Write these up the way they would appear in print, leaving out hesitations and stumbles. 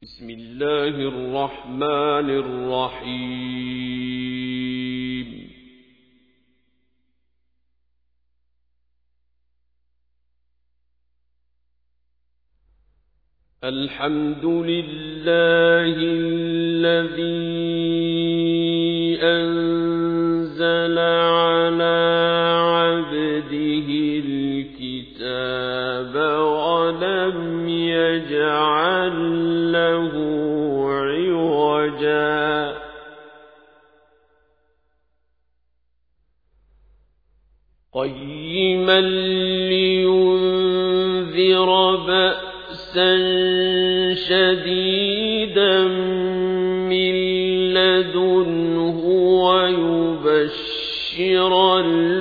بسم الله الرحمن الرحيم. الحمد لله الذي أنزل على عبده الكتاب ولم يجعل له عوجا قيما لينذر بأسا شديدا من لدنه ويبشر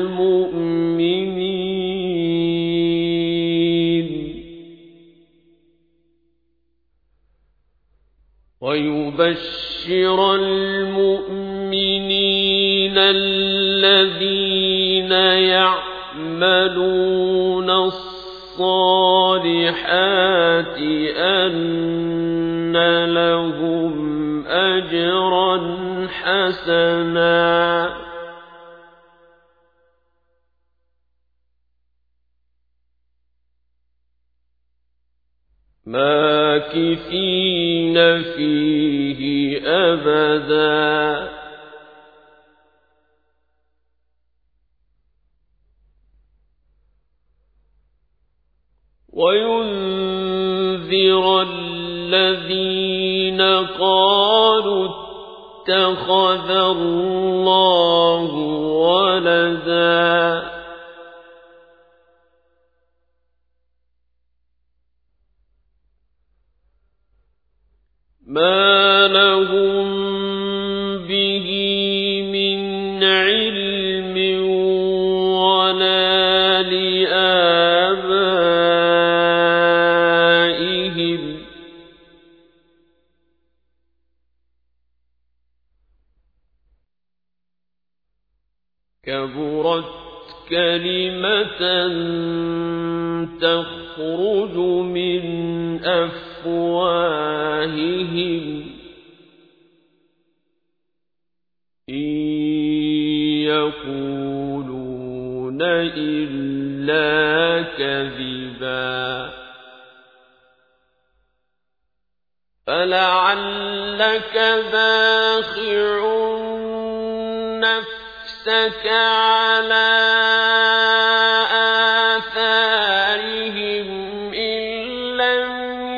المؤمنين الذين يعملون الصالحات أن لهم أجرا حسنا ماكثين فيه أبدا وينذر الذين قالوا اتخذ الله ولدا ما لهم به من علم ولا لآبائهم كبرت كلمة تخرج من أفواههم إن يقولون إلا كذبا فلعلك باخع نفسك على آثارهم إن لم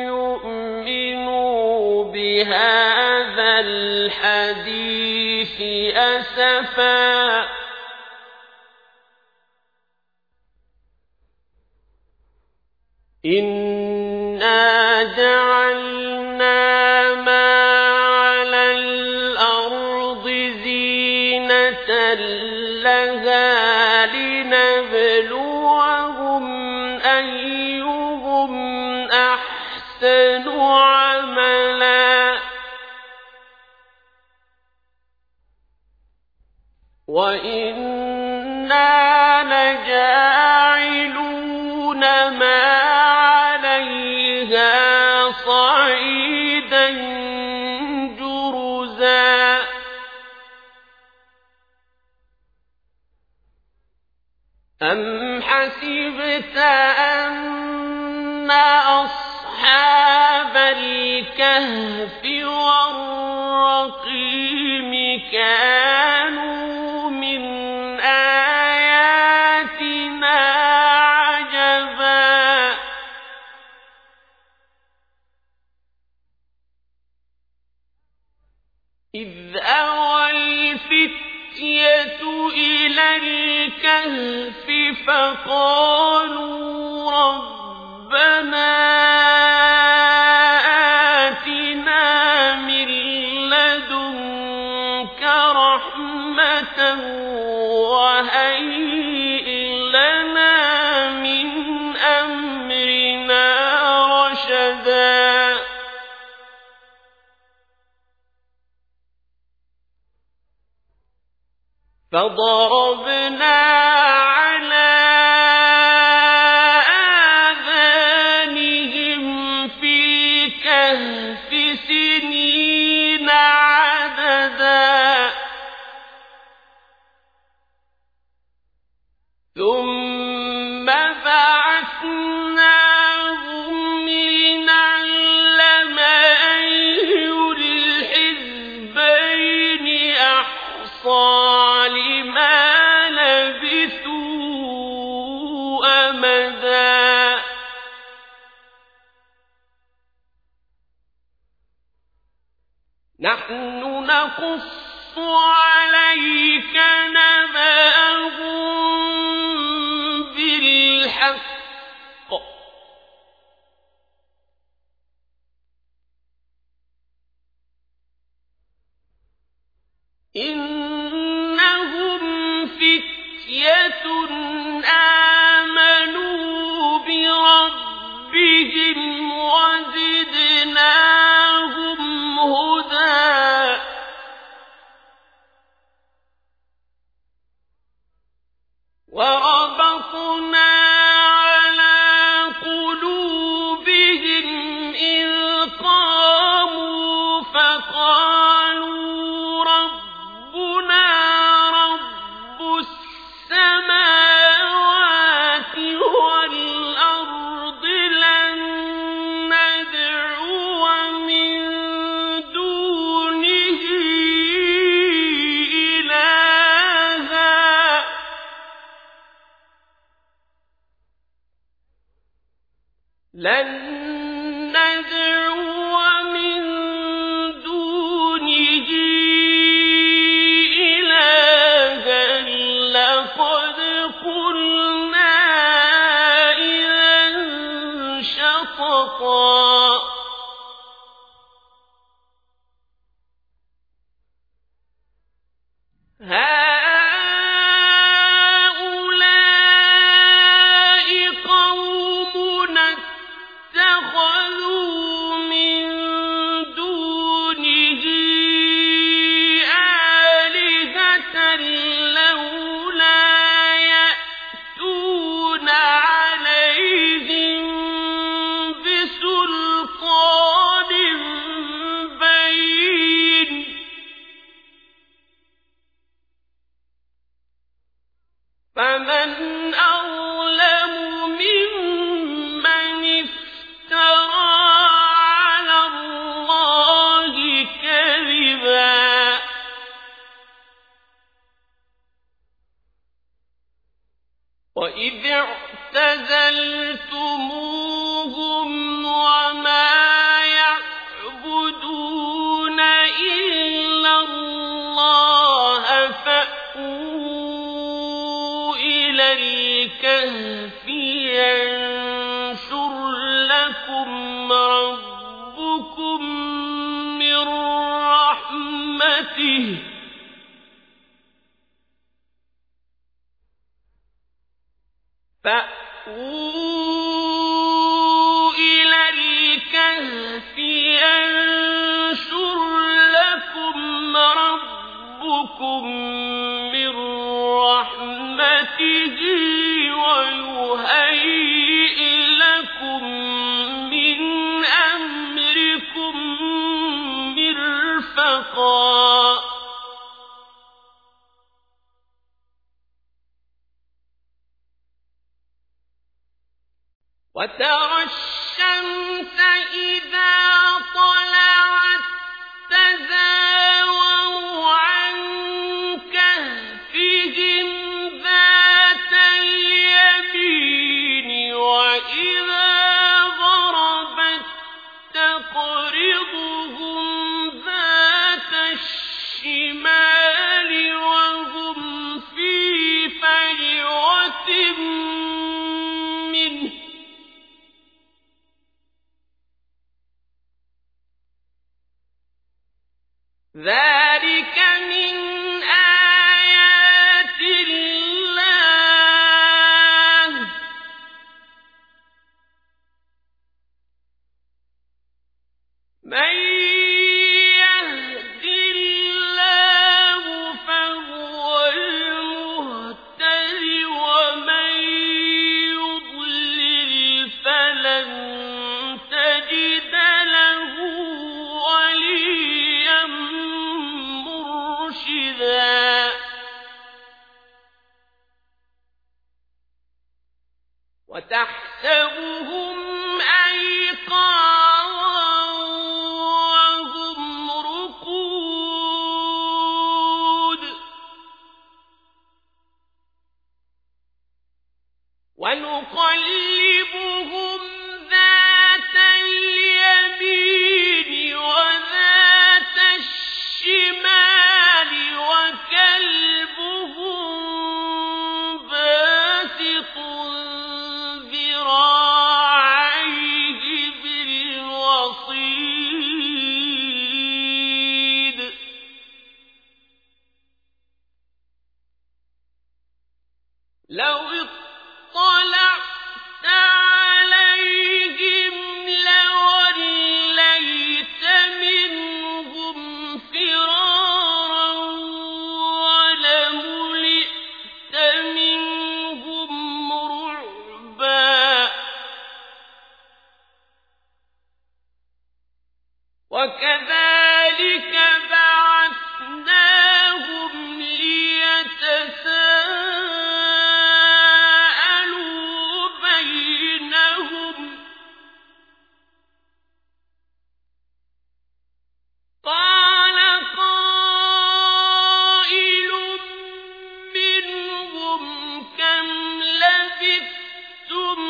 يؤمنوا بهذا الحديث أسفا إنا جعلنا ما على الأرض زينة لها لنبلوهم أيهم أحسن عملا وإنا لجاعلون ما عليها صعيدا جرزا أم حسبت أن أصحاب الكهف والرقيم كانوا من آياتنا عجبا إذ أوى الفتية إلى الكهف فقالوا ربنا آتنا من لدنك رحمة وهيئ لنا من أمرنا رشدا فضربنا على آذانهم في الكهف سنين عددا ثم بعثناهم لنعلم أي الحزبين أحصى لما لبثوا أمدا نحن نقص عليك نبأهم بالحق إنهم فتية آمنوا بربهم وزدناهم هدى وربطنا على قلوبهم إذ قاموا فقالوا ربنا رب السماوات والأرض لن ندعو من دونه إلها لن ندعو من دونه إلها لقد قلنا إذا شططا هؤلاء قومنا اتخذوا من دونه آلهة لولا يأتون عليهم بسلطان بين فمن أظلم ممن افترى على الله كذبا وإذ اعتزلتموهم وما يعبدون إلا الله فأووا إلى الكهف ينشر لكم ربكم من رحمته فأووا إلى الكهف ينشر لكم ربكم من رحمته ويهيئ لكم من أمركم مرفقا وترى الشمس إذا طلعت تزاور عن كهفهم ذات اليمين وإذا غربت تقرضهم ذات الشمال وهم في فجوة منه ذلك من آيات الله من يهد الله فهو المهتد ومن يضلل فلن تجد له وكذلك بعثناهم ليتساءلوا بينهم قال قائل منهم كم لبثتم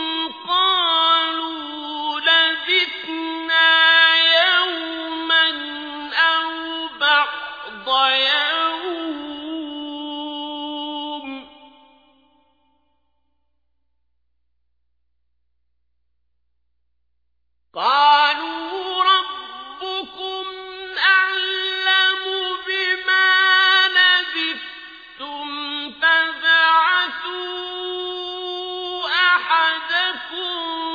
قالوا لبثنا يوما أو بعض يوم قالوا ربكم أعلم بما لبثتم فابعثوا أحدكم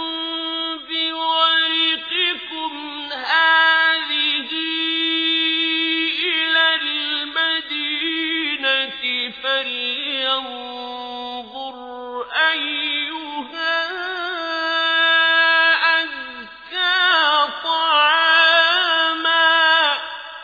بورقكم هذه إلى المدينة فلينظر أيها أزكى طعاما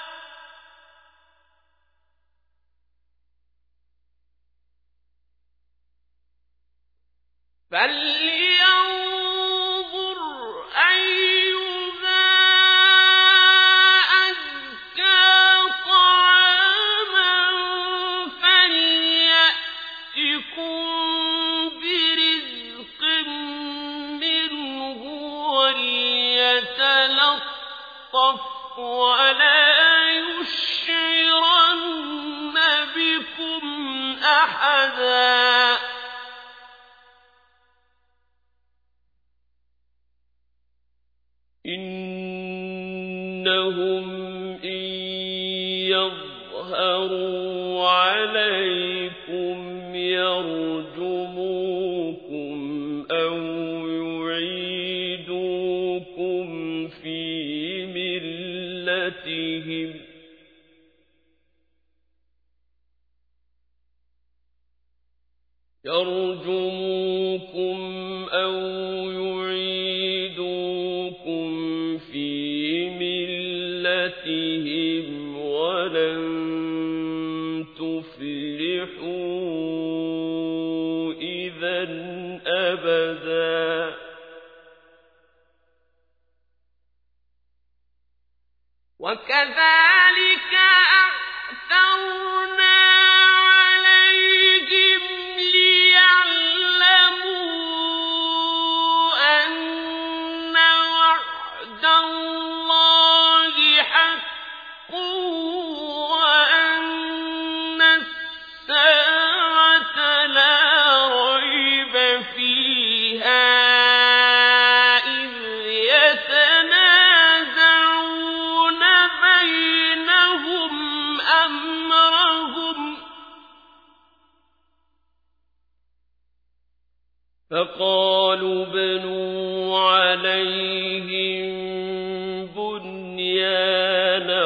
فليأتكم برزق منه وليتلطف ولا يشعرن بكم أحدا إنهم إن يظهروا عليكم يرجموكم أو يعيدوكم في ملتهم ولن تفلحوا إذا أبدا وكذلك أعثرنا عليهم ليعلموا أن وعد الله حق وأن الساعة لا ريب فيها إذ يتنازعون بينهم أمرهم فقالوا ابنوا عليهم بنيانا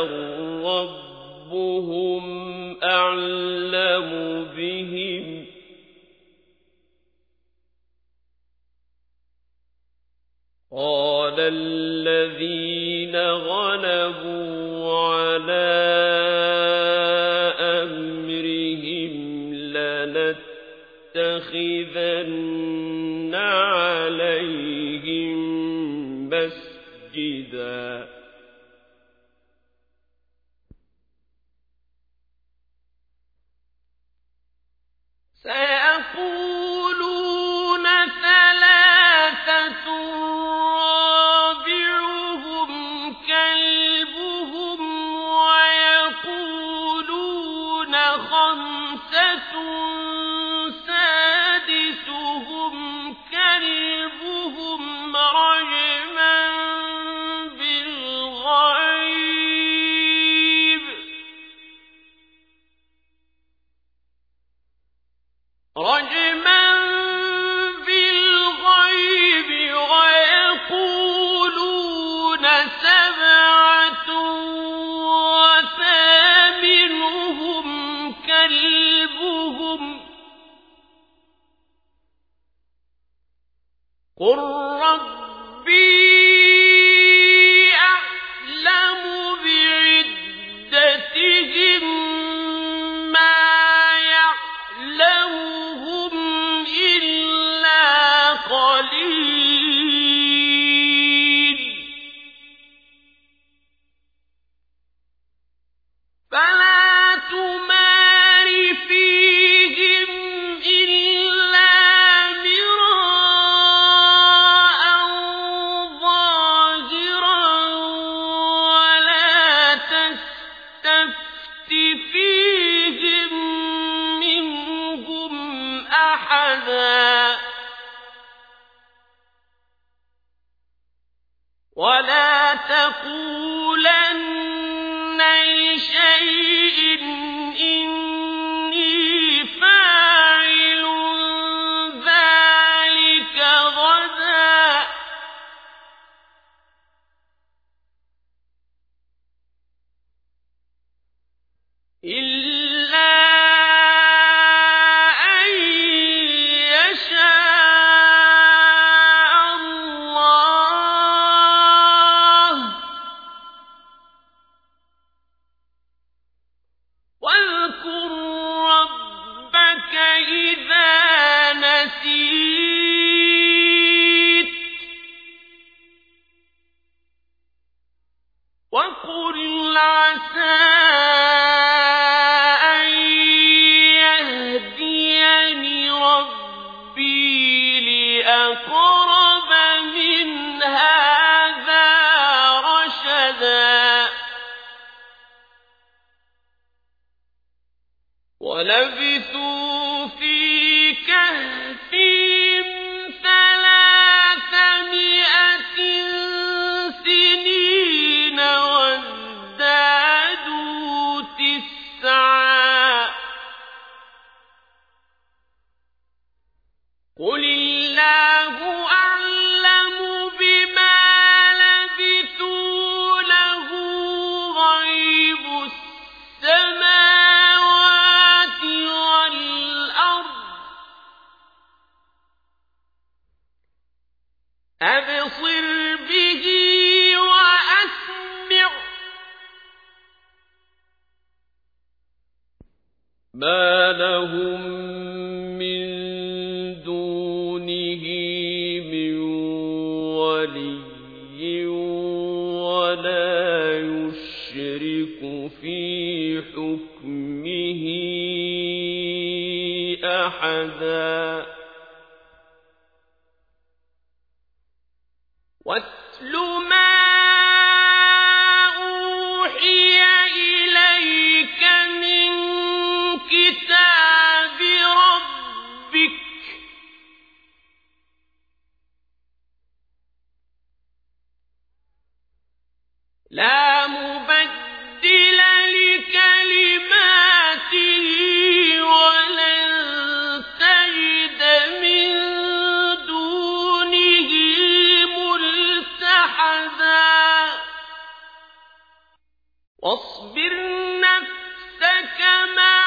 ربهم أعلم بهم قال الذين غلبوا على أمرهم لنتخذن عليهم مسجدا سيقولون ثلاثة رابعهم كلبهم ويقولون خمسة سادسهم كلبهم رجما بالغيب ويقولون سبعة وثامنهم كلبهم قل ربي أعلم إني فاعل ذلك غدا إلا أن يشاء الله واذكر ربك إذا نسيت وقل عسى أن يهديني ربي لأقرب من هذا رشدا ولبثوا في كهفهم 300 سنين وازدادوا 9 قل الله أعلم بما لبثوا له غيب السماوات والأرض أبصر به وأسمع ما لهم من دونه من ولي ولا يشرك في حكمه أحدا واتل ما أوحي إليك من كتاب ربك لا مبدل لكلماته ولن تجد من دونه ملتحدا واصبر نفسك مع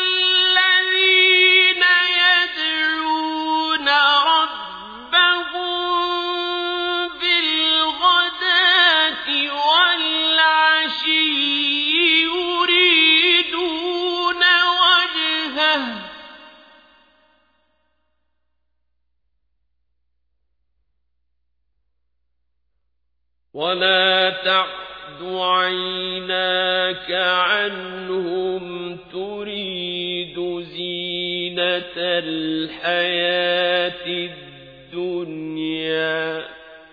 الذين يدعون ربهم بالغداة والعشي يريدون وجهه ولا تعد عيناك عنهم تريد زينة الحياة الدنيا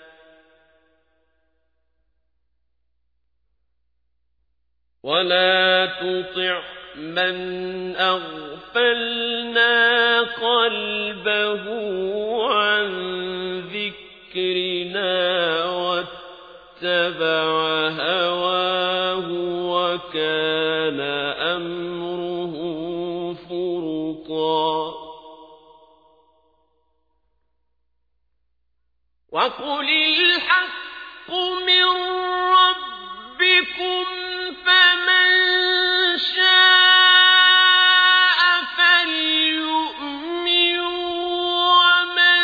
ولا تطع من أغفلنا قلبه عن ذكرنا واتبع هواه وكان أمره فرطا وقل الحق من ربكم فمن شاء فليؤمن ومن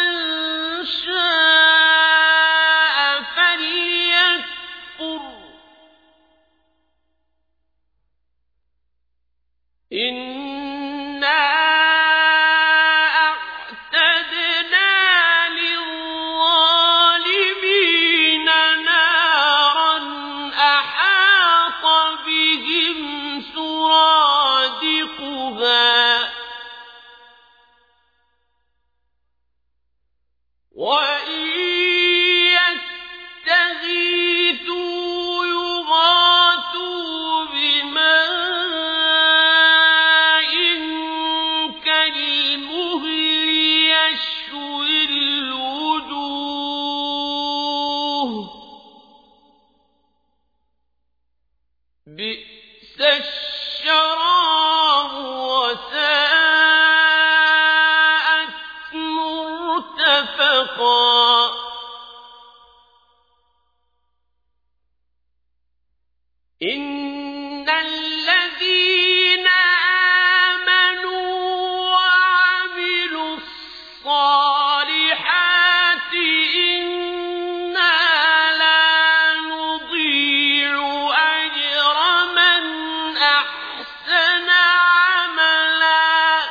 شاء فليكفر إنا أعتدنا للظالمين نارا أحاط بهم سرادقها وإن يستغيثوا يغاثوا بماء كالمهل يشوي الوجوه بئس الشراب الشراب وساءت مرتفقا إن الذين آمنوا وعملوا الصالحات إنا لا نضيع أجر من أحسن عملا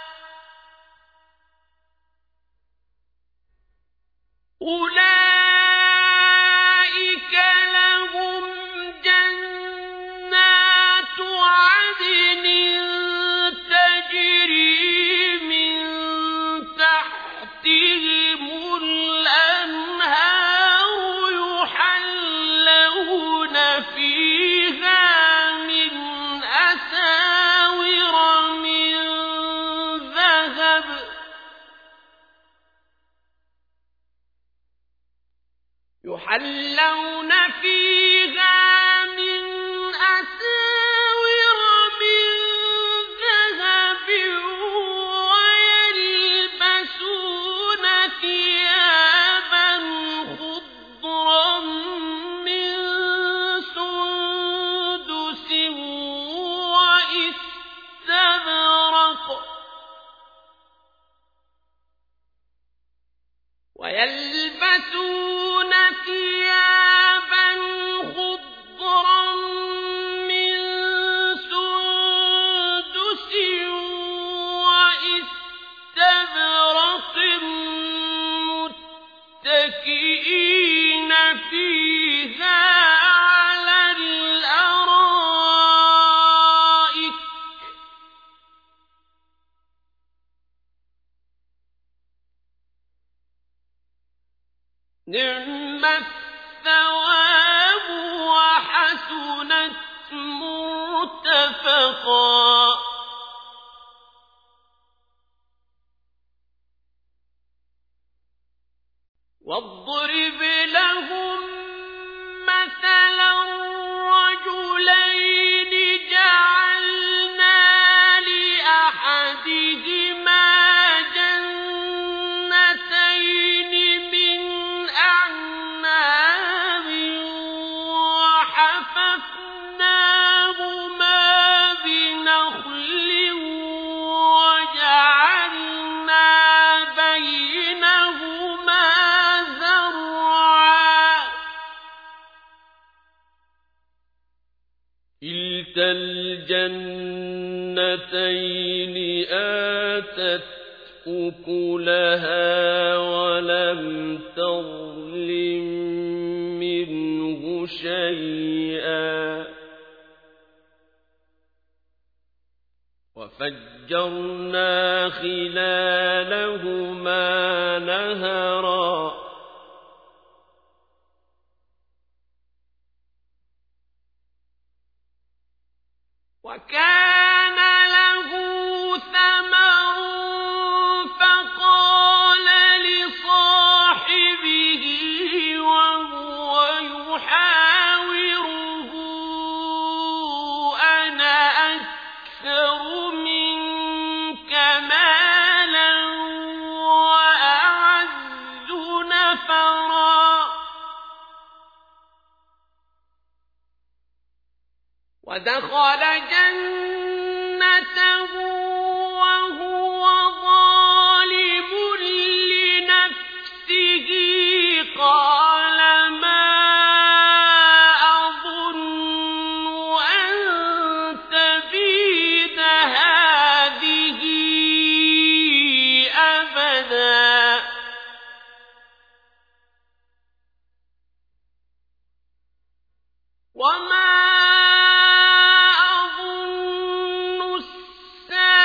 أولئك لهم جنات عدن تجري من تحتهم الأنهار يحلون فيها من أساور من ذهب ويلبسون ثيابا خضرا من سندس وإستبرق ويلبسون ثيابا خضرا من سندس وإستبرق متكئين فيها على الأرائك نعم الثواب وحسنت مرتفقا واضرب لهم مثلا رجلين جعلنا لأحدهما جنتين من أعناب وحففناهما بنخل وجعلنا بينهما زرعا كلتا الجنتين آتت أكلها ولم تظلم منه شيئا وفجرنا خلالهما نهرا وكان له ثمر فقال لصاحبه وهو يحاوره أنا أكثر منك مالا وأعز نفرا ودخل جنته وهو ظالم لنفسه قال ما أظن أن تبيد هذه أبدا وما أظن الساعة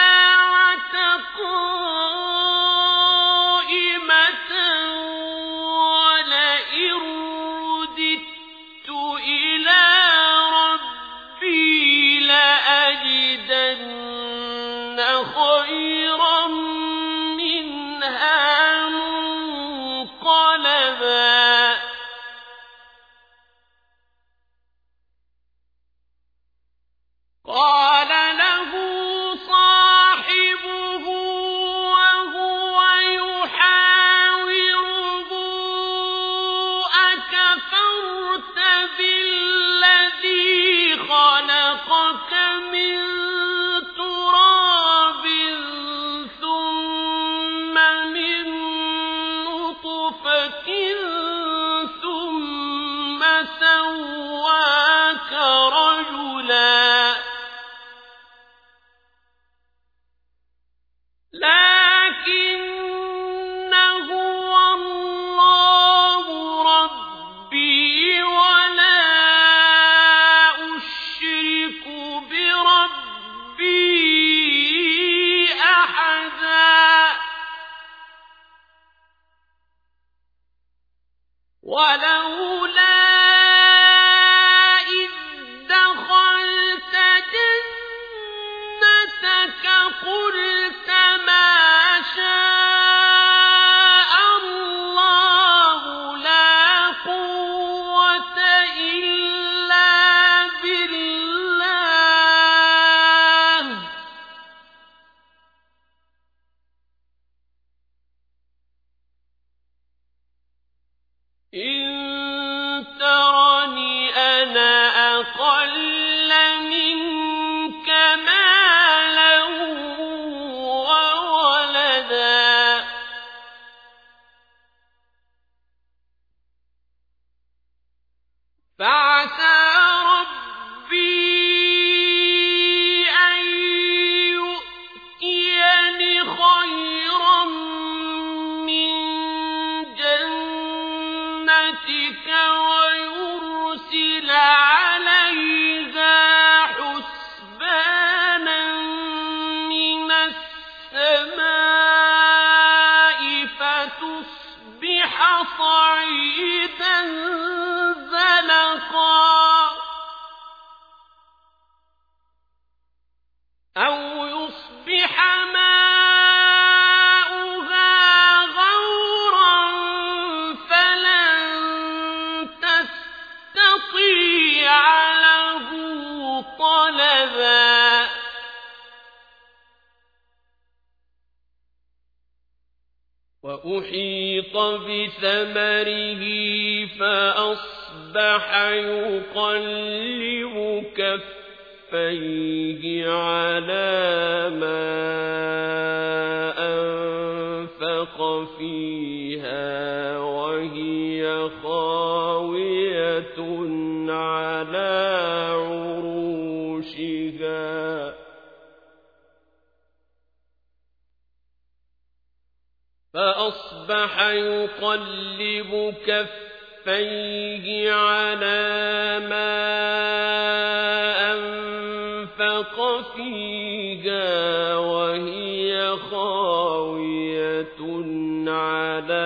حجتك قلت ما شاء الله لا قوة إلا بالله إن ترني أنا أقل منك مالا وولدا فعسى ربي أن يؤتيني خيرا من جنتك ويرسل عليها حسبانا من السماء فتصبح صعيدا زلقا أو يصبح ماؤها غورا فلن تستطيع له طلبا وأحيط بثمره فأصبح يقلب كفيه على ما أنفق فيها وهي خاوية على عروشها فأصبح يقلب كفيه على ما أنفق فيها وهي خاوية على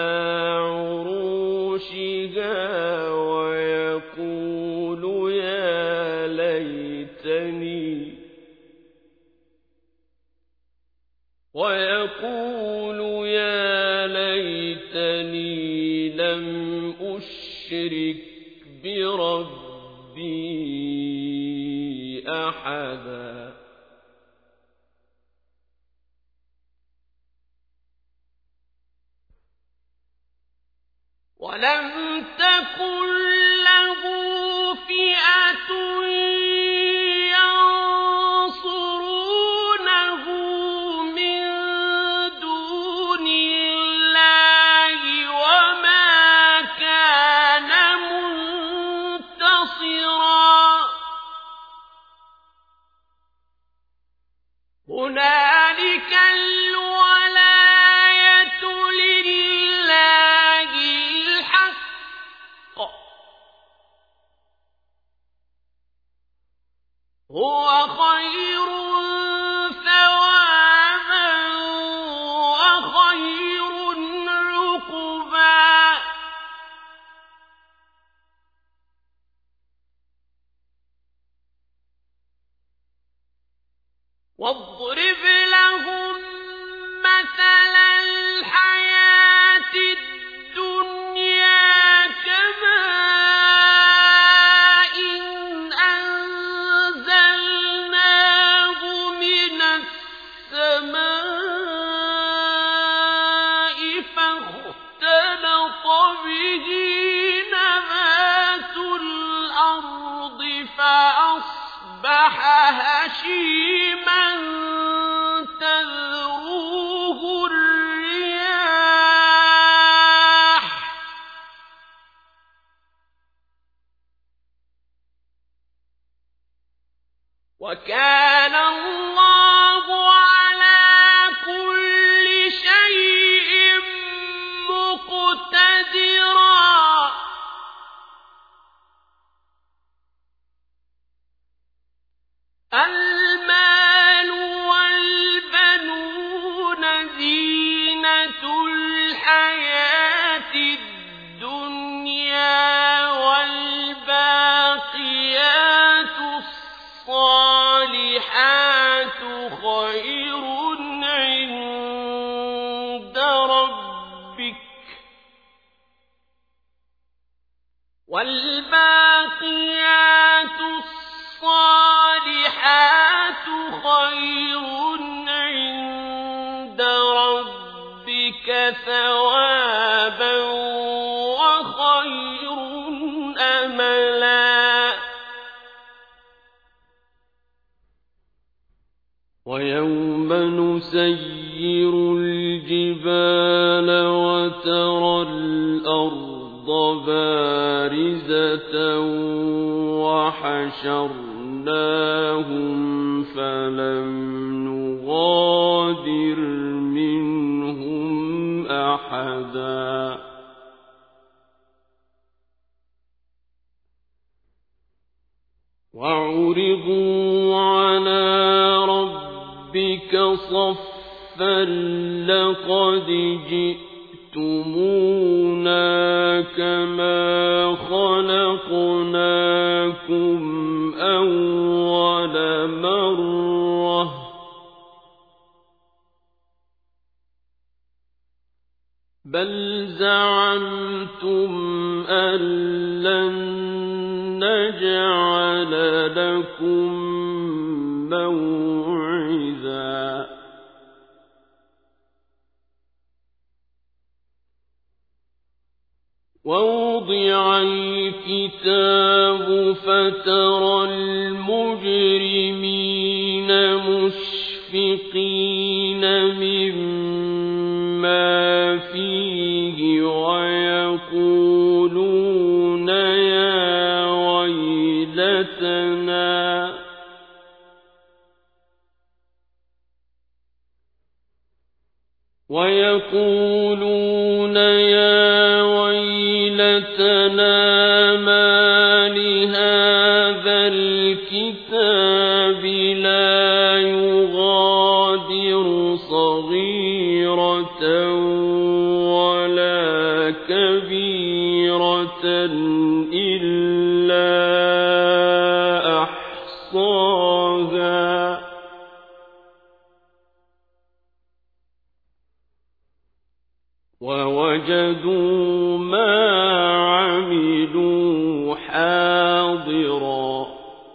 عروشها ويقول يا ليتني لم أشرك بربي أحدا ولم تكن له فئة ينصرونه من دون الله وما كان منتصرا هنالك الولاية لله الحق هو خير ثوابا وخير عقبا واضرب لهم مثل الحياة الدنيا كماء أنزلناه من السماء فاختلط به نبات الأرض فأصبح هشيما تذروه الرياح وكان الله على كل شيء مقتدرا المال والبنون زينة الحياة الدنيا والباقيات الصالحات خير ويوم نسير الجبال وترى الأرض بارزة وحشرناهم فلم نغادر منهم أحدا وعرضوا على ربك صفا لقد جئتمونا كما خلقناكم أول مرة بل زعمتم أن لن نجعل لكم موعدا ووضع الكتاب فترى المجرمين مشفقين مما فيه ويقولون يا ويلتنا ما لهذا الكتاب لا يغادر صغيرة ولا كبيرة إلا أحصاها ووجدوا ما عملوا حاضرا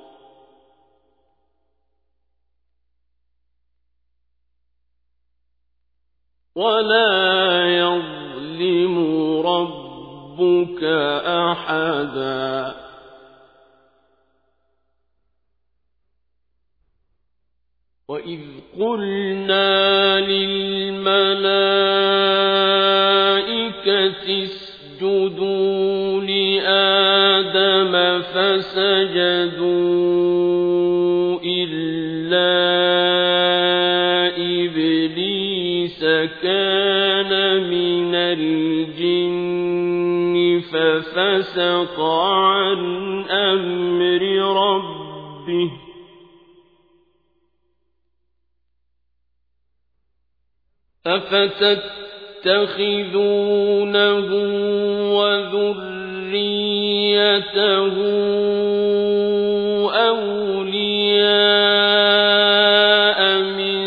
ولا يظلم ربك أحدا وإذ قلنا للملائكة اسجدوا لآدم فسجدوا إلا إبليس كان من الجن ففسق عن أمر ربه أفتتخذونه وذريته أولياء من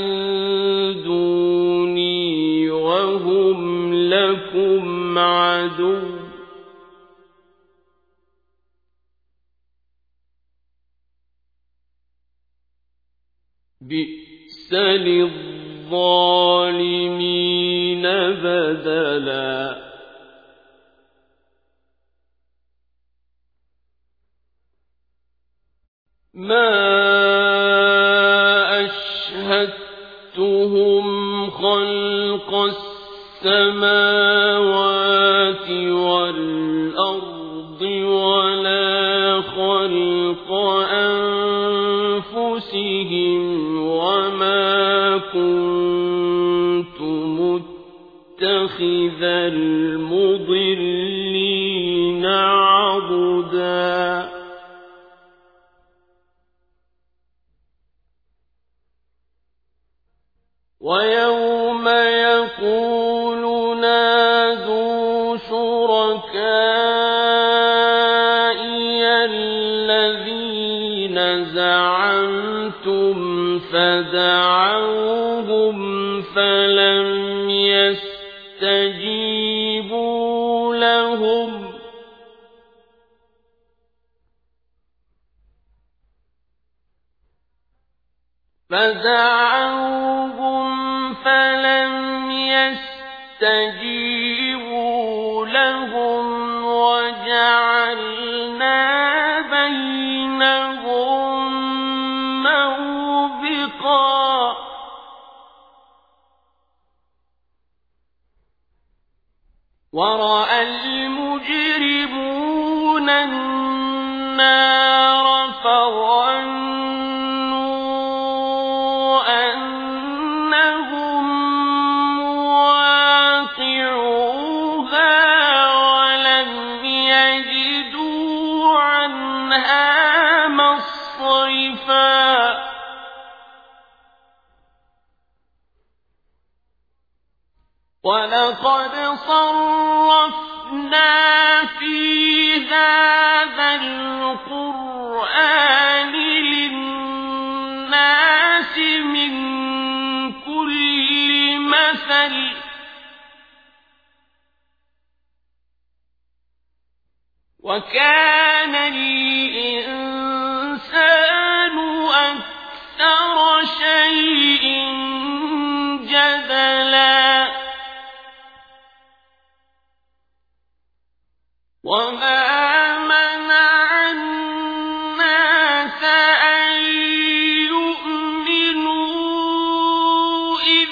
دوني وهم لكم عدو بئس للظالمين بدلا ما أشهدتهم خلق السماوات والأرض ولا خلق أنفسهم وما كنت متخذ المضلين عضدا ويوم يقول نادوا شركائي الذين زعمتم فدعوهم فلم يستجيبوا لهم وجعلنا بينهم موبقا ورأى المجرمون النار فظنوا أنهم مواقعوها ولم يجدوا عنها مصرفا ولقد صرفنا في هذا القرآن للناس من كل مثل وكان الإنسان أكثر شيء جدلا وما منع الناس أن يؤمنوا إذ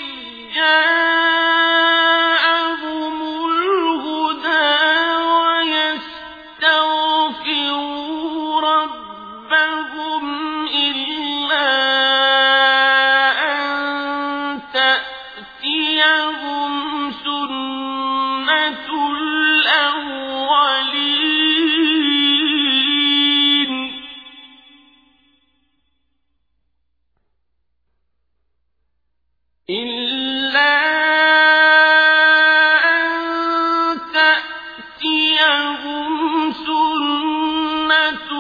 جاءهم الهدى ويستغفروا ربهم إلا أن تأتيهم سنة الأولين إلا أن تأتيهم سنة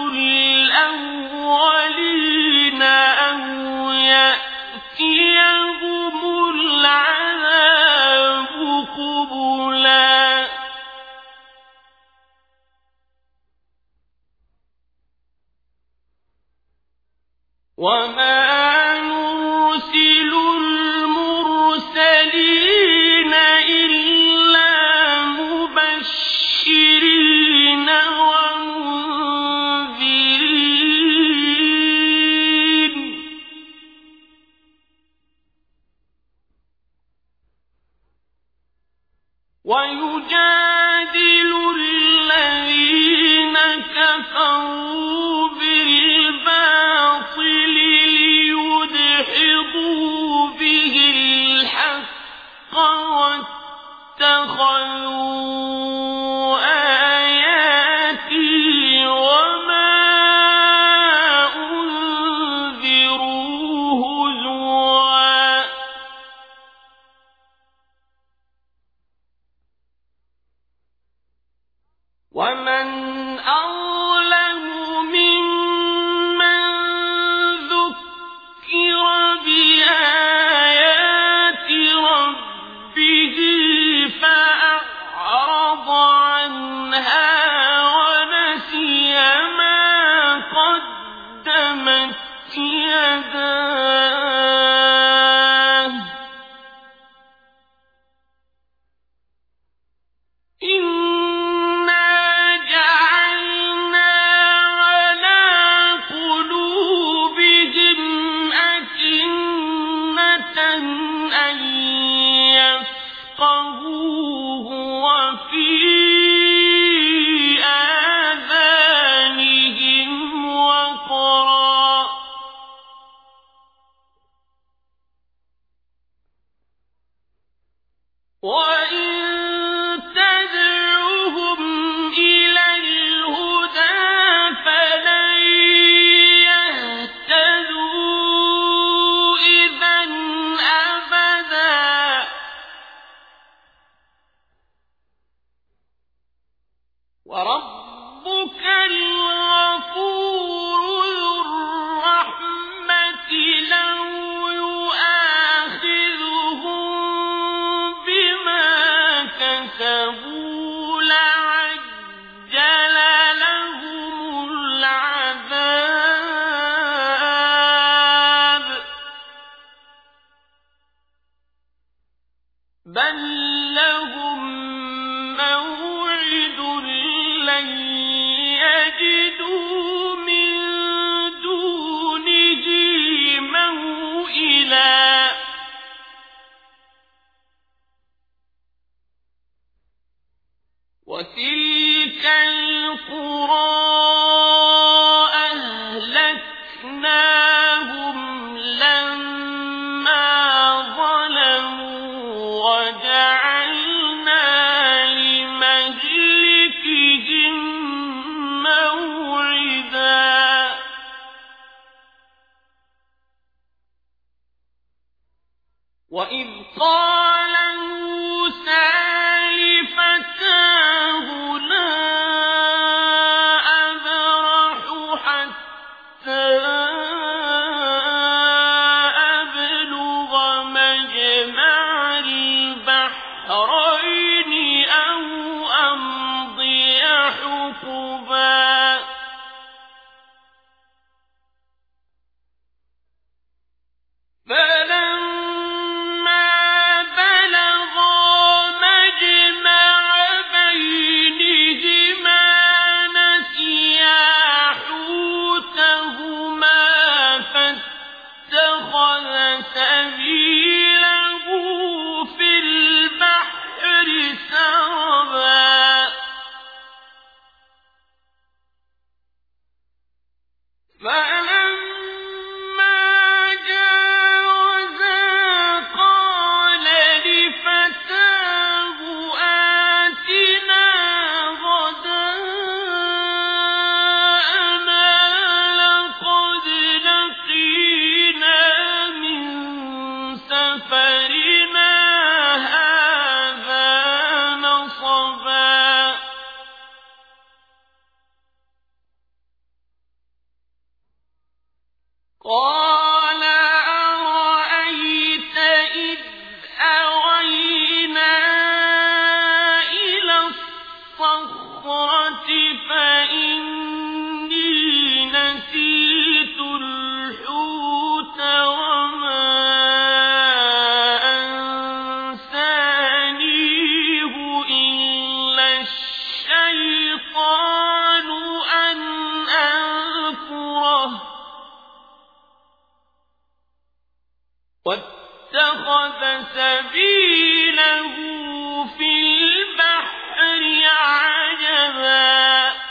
الأولين أو يأتيهم العذاب قبلا وما نرسل المرسلين إلا مبشرين ومنذرين ويجادل الذين كفروا بالباطل ليدحضوا به الحق واتخذوا آياتي وما أنذروا هزوا ومن أظلم ممن ذكر بآيات ربه فأعرض عنها ونسي ما قدمت يداه إنا جعلنا على قلوبهم أكنة أن يفقهوه وفي آذانهم وقرا وإن تدعهم إلى الهدى فلن يهتدوا إذًا أبدًا وربك الغفور ذو الرحمة لو يؤاخذهم بما كسبوا لعجل لهم العذاب بل لهم موعد لن يجدوا من دونه موئلا وإذ قال موسى لفتاه لا أبرح حتى أبلغ مجمع البحرين أو أمضي حقبا فلما بلغا مجمع بينهما نسيا حوتهما فاتخذ سبيله في البحر سربا قال أرأيت إذ أوينا إلى الصخرة فإني نسيت الحوت وما أنسانيه إلا الشيطان أن أذكره واتخذ سبيله في البحر عجبا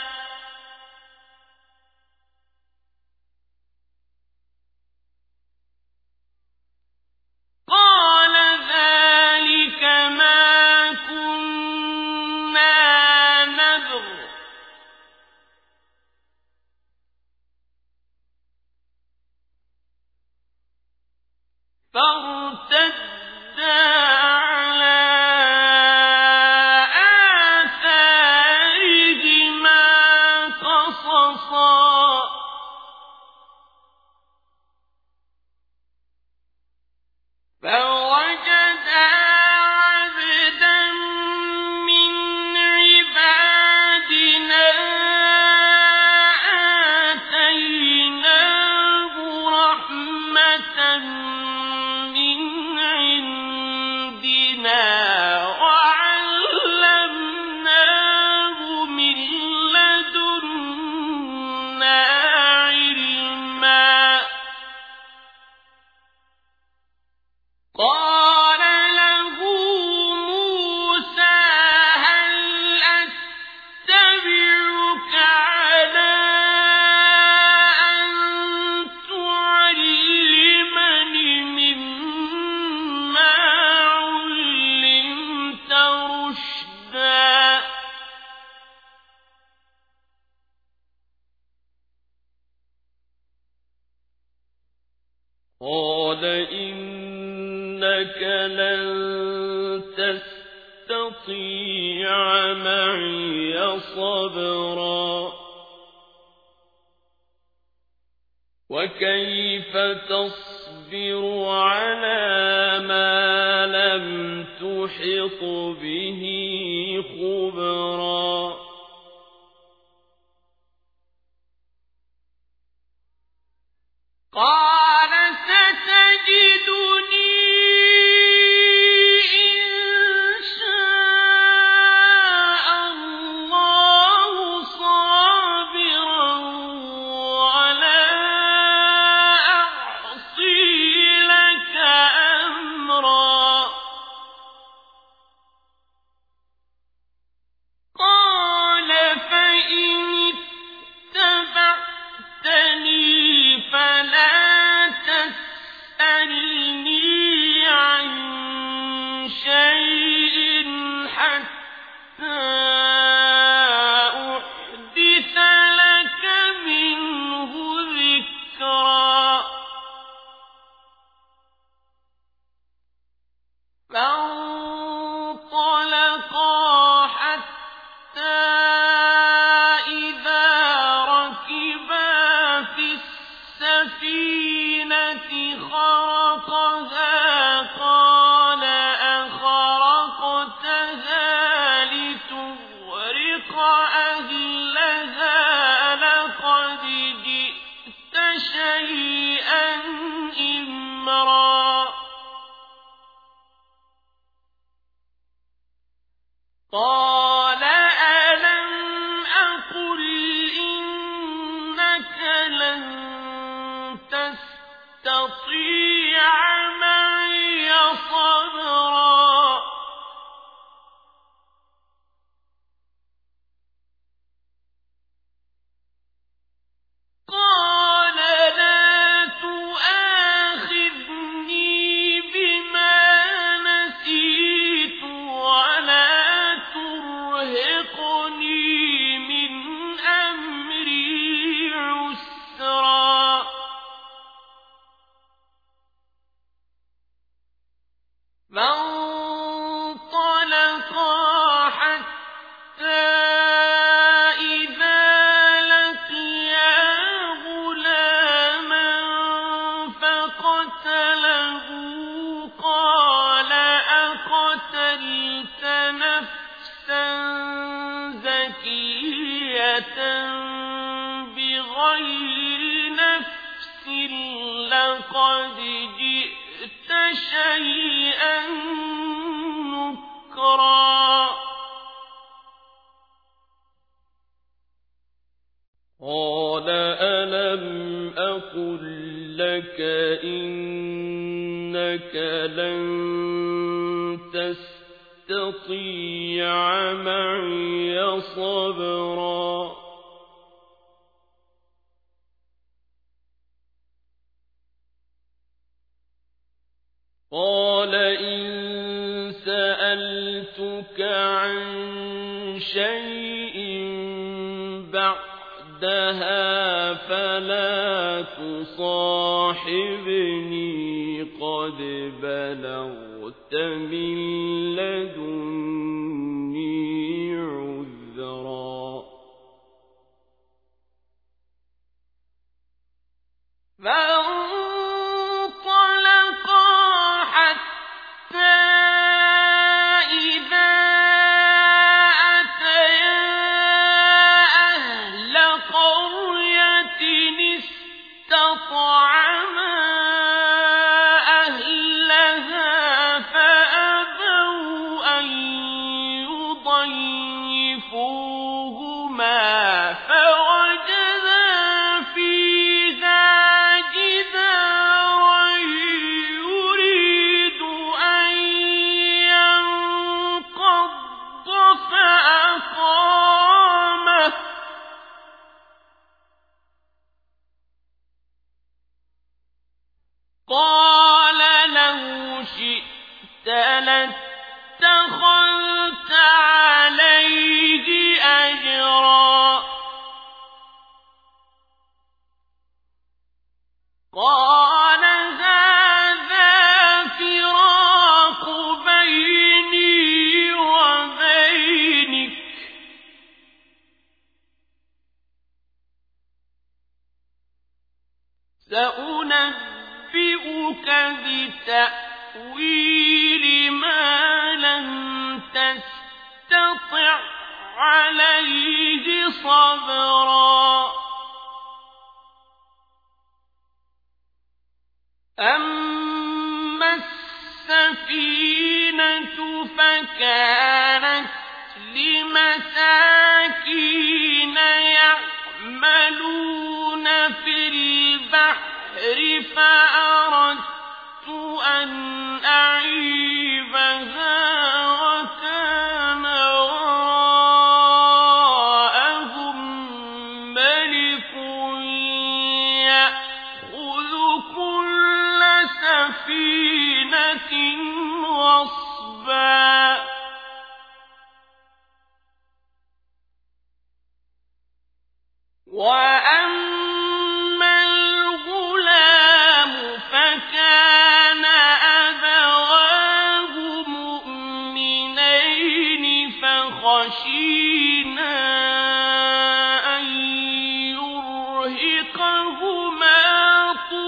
قال ذلك ما كنا نبغ فارتدا على آثارهما قصصا فوجدا عبدا من عبادنا آتيناه رحمة من عندنا وعلمناه من لدنا علما قال له موسى هل أتبعك على أن تعلمني مما علمت رشدا قال إنك لن تستطيع معي صبرا وكيف تصبر على ما لم تحط به خبرا قال ستجدني إن شاء الله صابرا ولا أعصي لك أمرا قال فإن اتبعتني فلا خرقها قال أخرقتها لتغرق أهلها لقد جئت شيئا إمرا قال ألم أقل إنك لن تستطيع معي صبرا قال لا تؤاخذني بما نسيت ولا ترهقني من أمري عسرا فانطلقا حتى إذا لقيا غلاما فقتله قال أقتلت نفسا زكية بغير نفس لقد جئت شيئا نكرا قال ألم أقل لك إنك لن تستطيع معي صبرا قال إن سألتك عن شيء بعدها فلا تصاحبني قد بلغت من لدني عذرا فانطلقا حتى إذا أتيا أهل قرية استطعما أهلها فأبوا أن يضيفوهما فوجدا فيها جدارا يريد أن ينقض فأقامه قال لو شئت لاتخذت عليه أجرا قال هذا فراق بيني وبينك سأنبئك بتأويل ما لم تستطع عليه صبرا أما السفينة فكانت لمساكين يعملون في البحر فأردت أن أعيبها وكان وراءهم ملك يأخذ كل سفينة غصبا وأما الغلام فكان أبواه مؤمنين فخشينا أن يرهقهما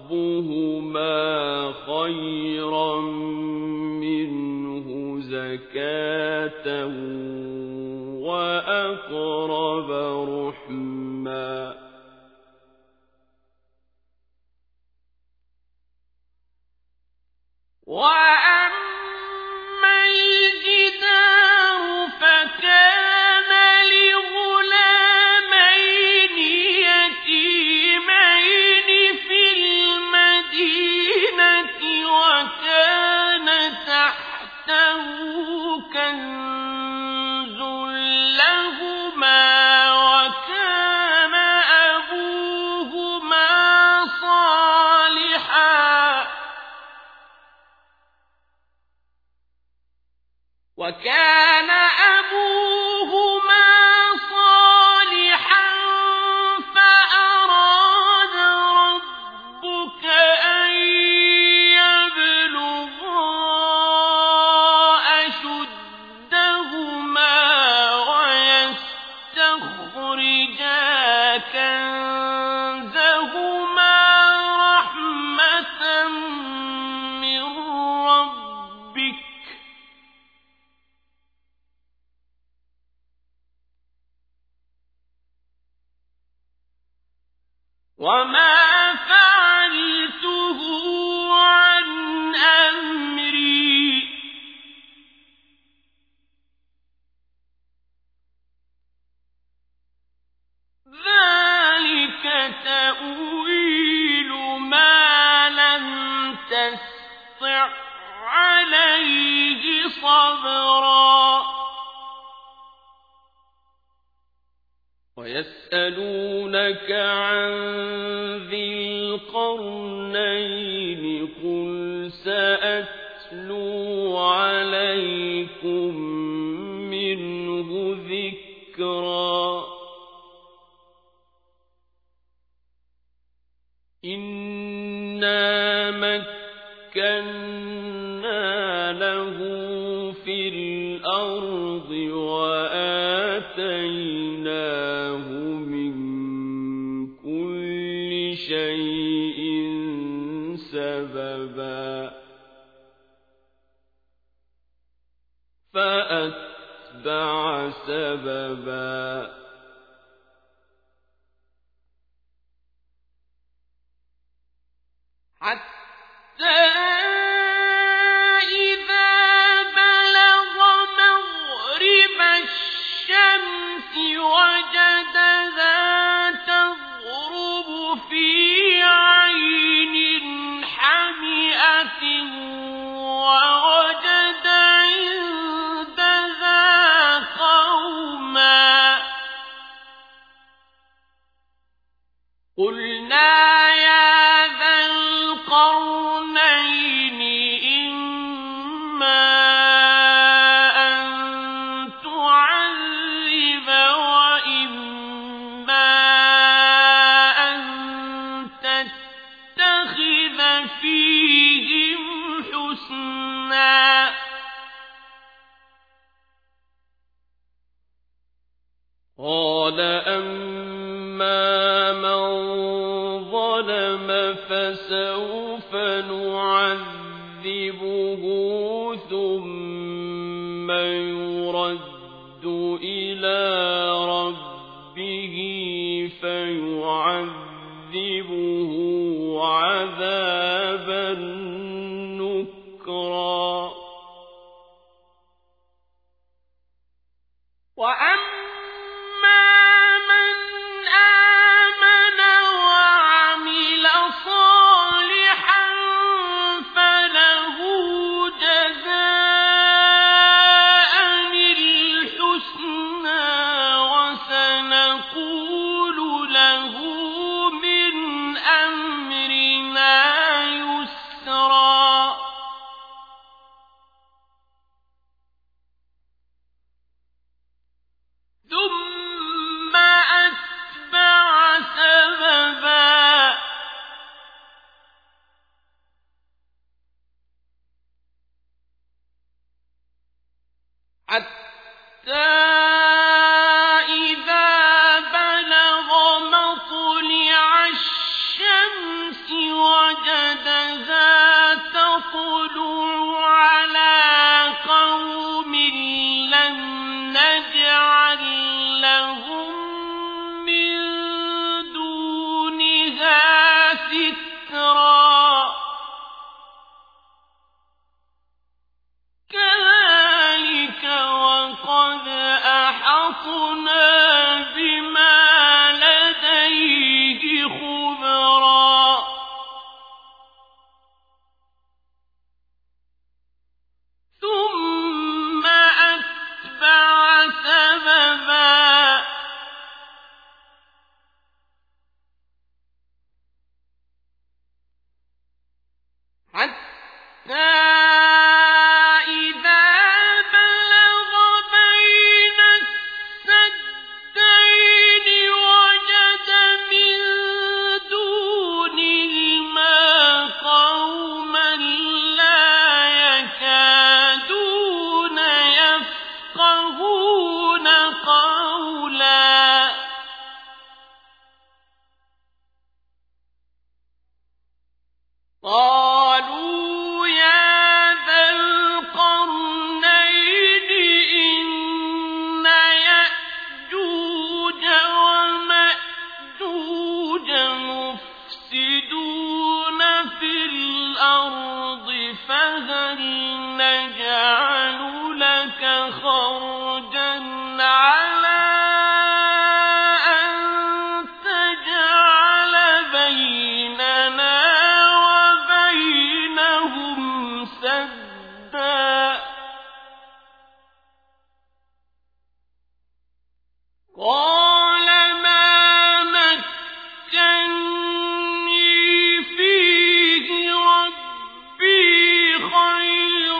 ربهما خيرا منه زكاة وأقرب رحما وأما الجدار فكان لغلامين يتيمين في المدينة وكان تحته كنز لهما وكان أبوهما صالحا فأراد ربك أن يبلغا أشدهما ويستخرجا كنزهما رحمة من ربك وما فعلته عن أمري ذلك تأويل ما لم تستطع عليه صبرا ويسألونك عن ذي القرنين قل سأتلو عليكم منه ذكرا إنا مكنا له في الأرض وآتيناه من كل شيء سببا فأتبع سببا حتى إذا بلغ مغرب الشمس وجدها تغرب في عين حمئة ووجد عندها قوما قلنا يا ذا القرنين إما أن تعذب وإما أن تتخذ فيهم حسنا قال أما من ظلم فسوف نعذبه ثم يرد إلى ربه فيعذبه عذابا نكرا وأما من آمن وعمل صالحا فله جزاء الحسنى وسنقول له من أمرنا يسرا ثم أتبع سببا حتى إذا بلغ مطلع الشمس وجدها تطلع على قوم لم نجعل لهم من دونها سترا كذلك وقد أحطنا بما لديه خبرا ثم أتبع سببا حتى قالوا يا ذا القرنين إن يأجوج ومأجوج مفسدون في الأرض فهل نجعل لك خرجا على أن تجعل بيننا سدا قال ما مكني فيه ربي خير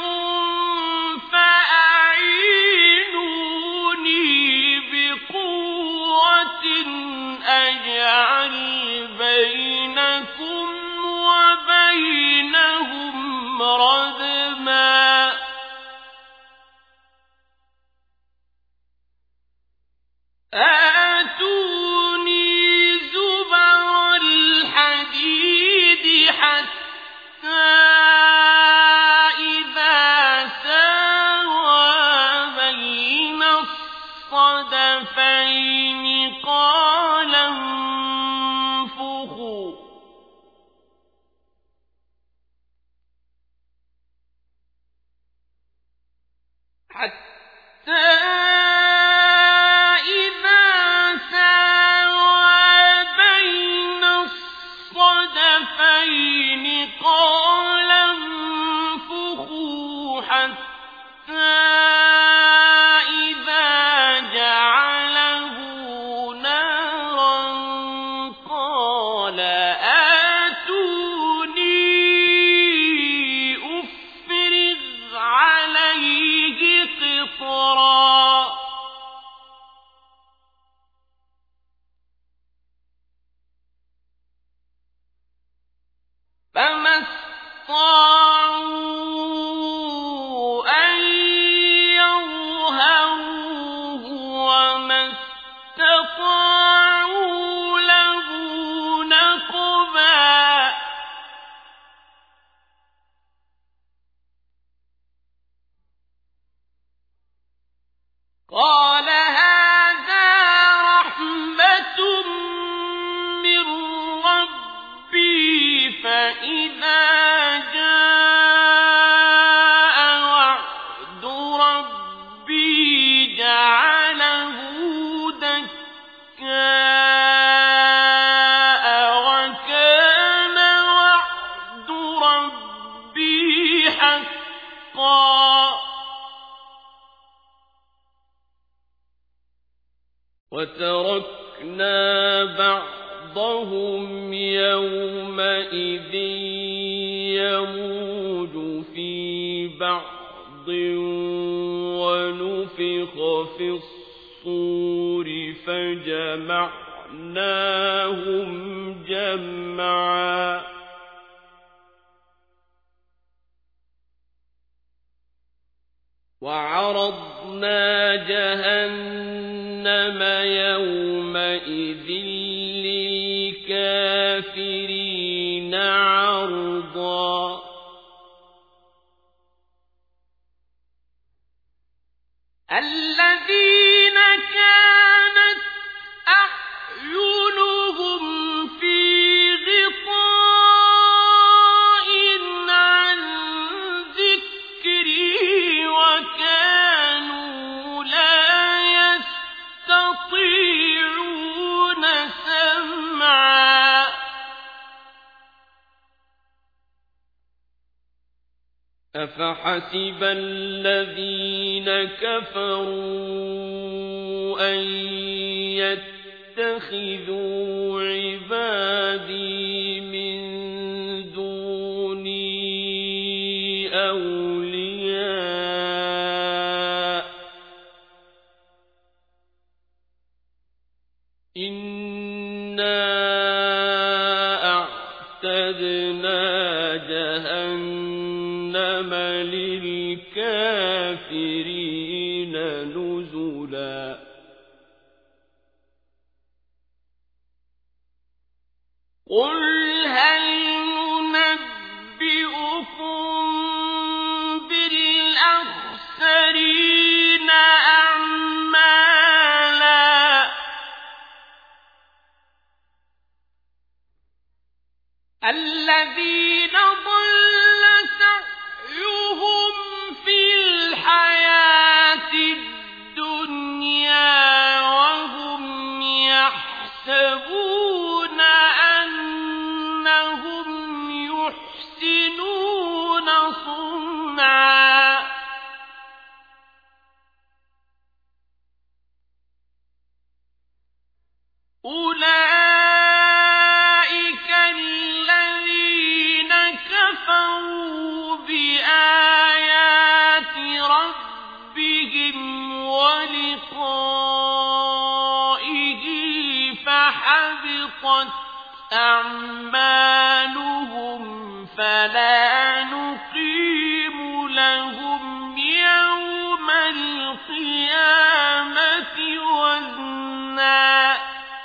فأعينوني بقوة أجعل بينكم وبينهم ردما آتوني زبر الحديد حتى إذا ساوى بين الصدفين قال انفخوا حتى إذا ساوى بين الصدفين قال انفخوا حتى إذا جعله نارا قال آتوني أفرغ عليه قطرا فما استطاعوا أن يظهروه وما استطاعوا له نقبا قال هذا رحمة من ربي فإذا جاء وعد ربي جعله دكاء وكان وعد ربي حقا وتركنا بعضهم يومئذ يموج في بعض ونفخ في الصور فجمعناهم جمعا وعرضنا جهنم يومئذ للكافرين عرضا الذين كانت أعينهم في غطاء عن ذكري وكانوا لا يستطيعون سمعا أفحسب الذين كفروا أن يتخذوا عبادي من دوني أولياء إنا أعتدنا جهنم للكافرين نزلا قل هل ننبئكم بالأخسرين أعمالا الذين ضل سعيهم في الحياة الدنيا وهم يحسبون أنهم يحسنون صنعا أولئك الذين كفروا بآيات ربهم ولقائه فحبطت أعمالهم فلا نقيم لهم يوم القيامة وزنا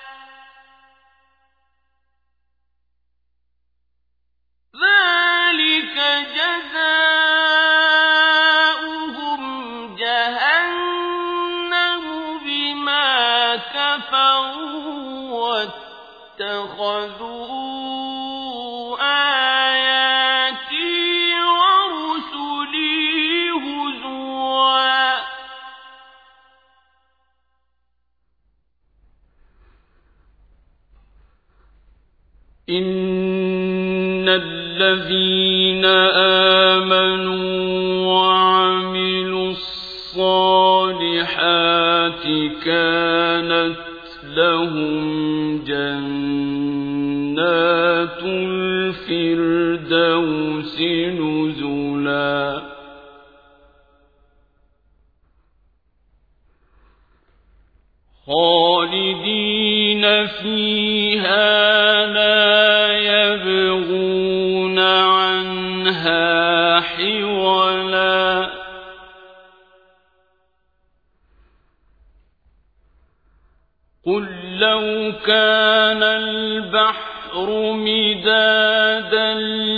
ذلك جزاؤهم جهنم بما كفروا واتخذوا آياتي ورسلي هزوا إن الذين آمنوا وعملوا الصالحات كانت لهم جنات الفردوس نزلا خالدين فيها لا يبغون عنها حولا قل لو كان البحر مدادا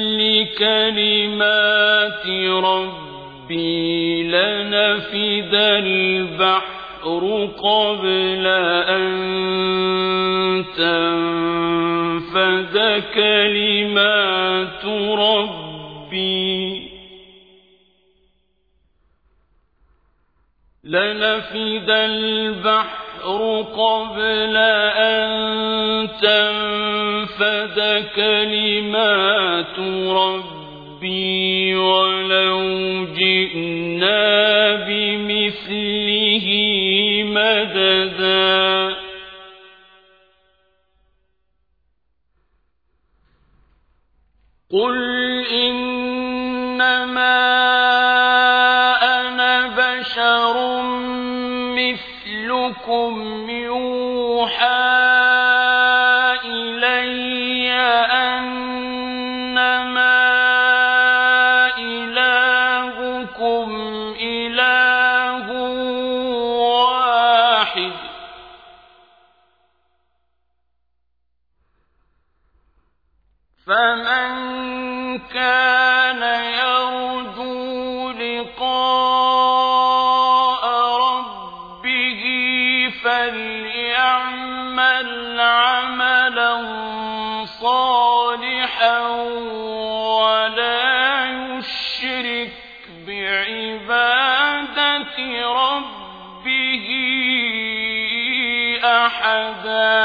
لكلمات ربي لنفد البحر قبل أن تنفد كلمات ربي لنفد البحر قبل أن تنفد كلمات ربي ولو جئنا بمثله مددا قل إنما أنا بشر مثلكم يوحى إلي أنما إلهكم إله واحد فمن كَانَ يَرْجُو لِقَاءَ رَبِّهِ فَلْيَعْمَلْ عَمَلًا صَالِحًا وَلَا يُشْرِكْ بِعِبَادَةِ رَبِّهِ أَحَدًا.